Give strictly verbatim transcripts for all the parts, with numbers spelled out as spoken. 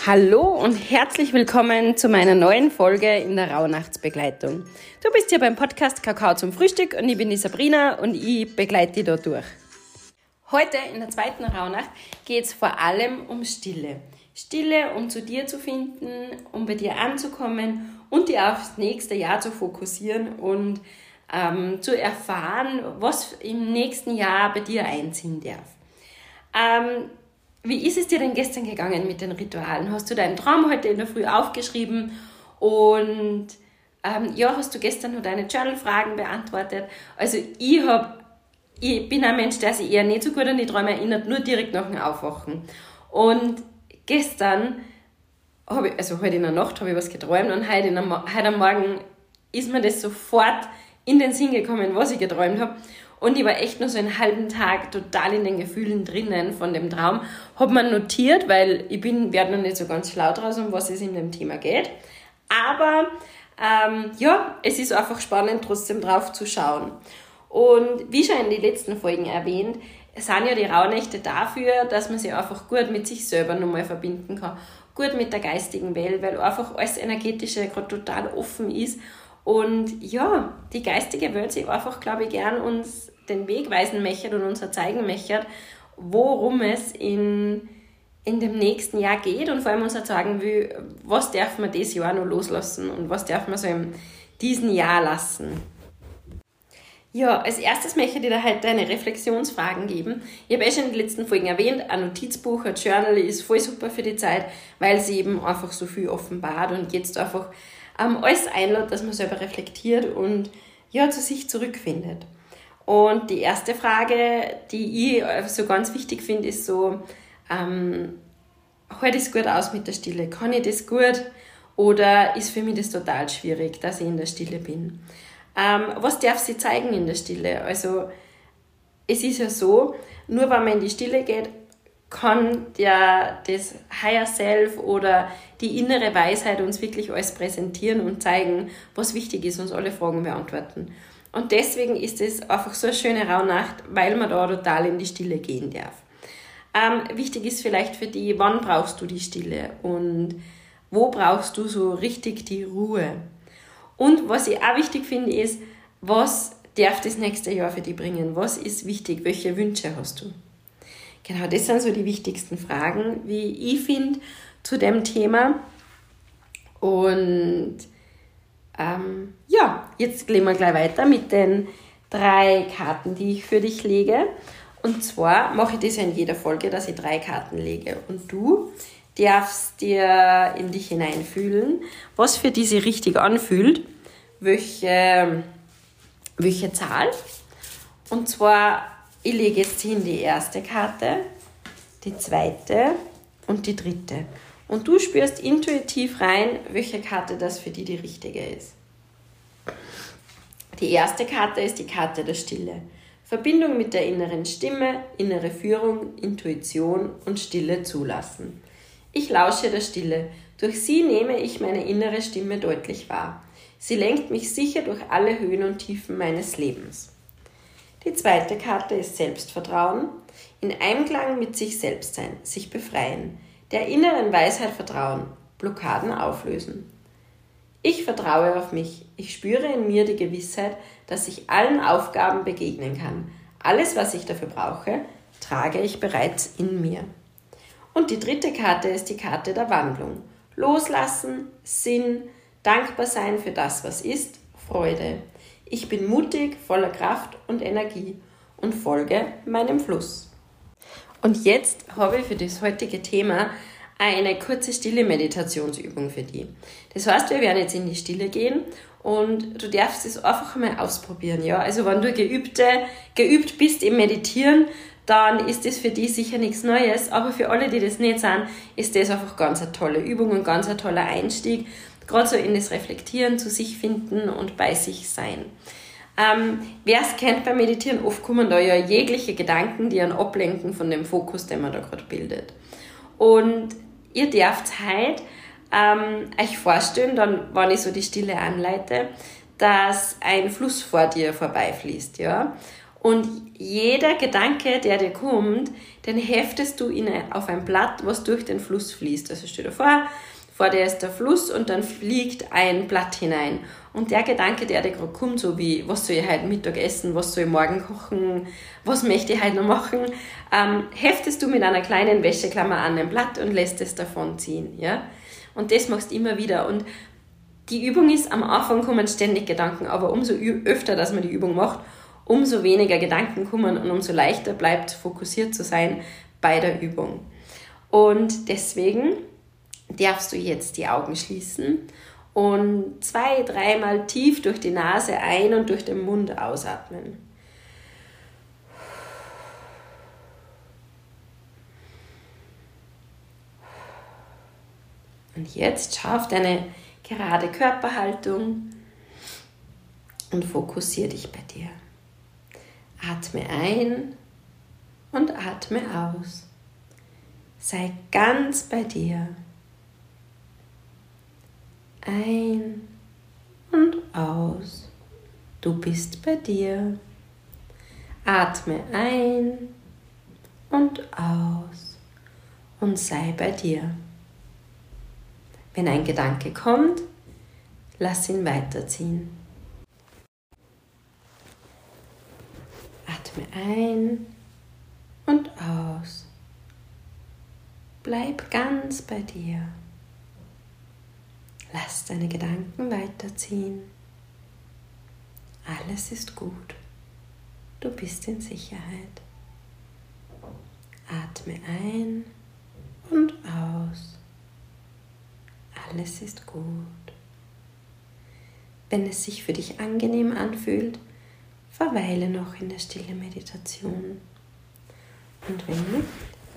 Hallo und herzlich willkommen zu meiner neuen Folge in der Rauhnachtsbegleitung. Du bist hier beim Podcast Kakao zum Frühstück und ich bin die Sabrina und ich begleite dich da durch. Heute in der zweiten Rauhnacht geht es vor allem um Stille. Stille, um zu dir zu finden, um bei dir anzukommen und dich aufs nächste Jahr zu fokussieren und ähm, zu erfahren, was im nächsten Jahr bei dir einziehen darf. Ähm, Wie ist es dir denn gestern gegangen mit den Ritualen? Hast du deinen Traum heute in der Früh aufgeschrieben und ähm, ja, hast du gestern noch deine Journal-Fragen beantwortet? Also ich, hab, ich bin ein Mensch, der sich eher nicht so gut an die Träume erinnert, nur direkt nach dem Aufwachen. Und gestern, habe ich, also heute in der Nacht habe ich was geträumt und heute, in der, heute am Morgen ist mir das sofort in den Sinn gekommen, was ich geträumt habe. Und ich war echt nur so einen halben Tag total in den Gefühlen drinnen von dem Traum. Habe mir notiert, weil ich bin, werde noch nicht so ganz schlau draus, um was es in dem Thema geht. Aber ähm, ja, es ist einfach spannend, trotzdem drauf zu schauen. Und wie schon in den letzten Folgen erwähnt, sind ja die Rauhnächte dafür, dass man sich einfach gut mit sich selber nochmal verbinden kann. Gut mit der geistigen Welt, weil einfach alles Energetische gerade total offen ist. Und ja, die geistige Welt sich einfach, glaube ich, gern uns den Weg weisen möchte und uns zeigen möchte, worum es in, in dem nächsten Jahr geht und vor allem uns auch sagen will, was darf man dieses Jahr noch loslassen und was darf man so in diesem Jahr lassen. Ja, als erstes möchte ich dir heute eine Reflexionsfragen geben. Ich habe eh schon in den letzten Folgen erwähnt, ein Notizbuch, ein Journal ist voll super für die Zeit, weil sie eben einfach so viel offenbart und jetzt einfach ähm, alles einlädt, dass man selber reflektiert und ja, zu sich zurückfindet. Und die erste Frage, die ich so ganz wichtig finde, ist so, ähm, halte ich es gut aus mit der Stille? Kann ich das gut? Oder ist für mich das total schwierig, dass ich in der Stille bin? Ähm, was darf sie zeigen in der Stille? Also, es ist ja so, nur wenn man in die Stille geht, kann der, das Higher Self oder die innere Weisheit uns wirklich alles präsentieren und zeigen, was wichtig ist, uns alle Fragen beantworten. Und deswegen ist es einfach so eine schöne Rauhnacht, weil man da total in die Stille gehen darf. Ähm, wichtig ist vielleicht für dich, wann brauchst du die Stille und wo brauchst du so richtig die Ruhe. Und was ich auch wichtig finde, ist, was darf das nächste Jahr für dich bringen? Was ist wichtig? Welche Wünsche hast du? Genau, das sind so die wichtigsten Fragen, wie ich finde, zu dem Thema. Und ähm, ja, jetzt gehen wir gleich weiter mit den drei Karten, die ich für dich lege. Und zwar mache ich das ja in jeder Folge, dass ich drei Karten lege. Und du darfst dir in dich hineinfühlen, was für dich sich richtig anfühlt, welche, welche Zahl. Und zwar, ich lege jetzt hin die erste Karte, die zweite und die dritte. Und du spürst intuitiv rein, welche Karte das für dich die richtige ist. Die erste Karte ist die Karte der Stille. Verbindung mit der inneren Stimme, innere Führung, Intuition und Stille zulassen. Ich lausche der Stille. Durch sie nehme ich meine innere Stimme deutlich wahr. Sie lenkt mich sicher durch alle Höhen und Tiefen meines Lebens. Die zweite Karte ist Selbstvertrauen, in Einklang mit sich selbst sein, sich befreien, der inneren Weisheit vertrauen, Blockaden auflösen. Ich vertraue auf mich, ich spüre in mir die Gewissheit, dass ich allen Aufgaben begegnen kann. Alles, was ich dafür brauche, trage ich bereits in mir. Und die dritte Karte ist die Karte der Wandlung. Loslassen, Sinn, dankbar sein für das, was ist, Freude. Ich bin mutig, voller Kraft und Energie und folge meinem Fluss. Und jetzt habe ich für das heutige Thema eine kurze stille Meditationsübung für dich. Das heißt, wir werden jetzt in die Stille gehen und du darfst es einfach mal ausprobieren. Ja? Also wenn du geübte, geübt bist im Meditieren, dann ist das für dich sicher nichts Neues. Aber für alle, die das nicht sind, ist das einfach ganz eine tolle Übung und ganz ein toller Einstieg. Gerade so in das Reflektieren, zu sich finden und bei sich sein. Ähm, wer es kennt beim Meditieren, oft kommen da ja jegliche Gedanken, die einen ablenken von dem Fokus, den man da gerade bildet. Und ihr dürft heute ähm, euch vorstellen, dann, wenn ich so die Stille anleite, dass ein Fluss vor dir vorbeifließt, ja. Und jeder Gedanke, der dir kommt, den heftest du in ein, auf ein Blatt, was durch den Fluss fließt. Also stell dir vor, vor dir ist der Fluss und dann fliegt ein Blatt hinein. Und der Gedanke, der dir gerade kommt, so wie, was soll ich heute Mittag essen, was soll ich morgen kochen, was möchte ich heute noch machen, ähm, heftest du mit einer kleinen Wäscheklammer an ein Blatt und lässt es davon ziehen. Ja? Und das machst du immer wieder. Und die Übung ist, am Anfang kommen ständig Gedanken, aber umso öfter, dass man die Übung macht, umso weniger Gedanken kommen und umso leichter bleibt, fokussiert zu sein bei der Übung. Und deswegen darfst du jetzt die Augen schließen und zwei, dreimal tief durch die Nase ein- und durch den Mund ausatmen. Und jetzt schau auf deine gerade Körperhaltung und fokussiere dich bei dir. Atme ein und atme aus. Sei ganz bei dir. Ein und aus. Du bist bei dir. Atme ein und aus und sei bei dir. Wenn ein Gedanke kommt, lass ihn weiterziehen. Atme ein und aus. Bleib ganz bei dir. Lass deine Gedanken weiterziehen. Alles ist gut. Du bist in Sicherheit. Atme ein und aus. Alles ist gut. Wenn es sich für dich angenehm anfühlt, verweile noch in der stillen Meditation. Und wenn nicht,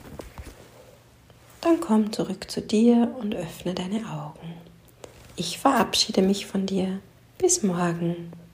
dann komm zurück zu dir und öffne deine Augen. Ich verabschiede mich von dir. Bis morgen.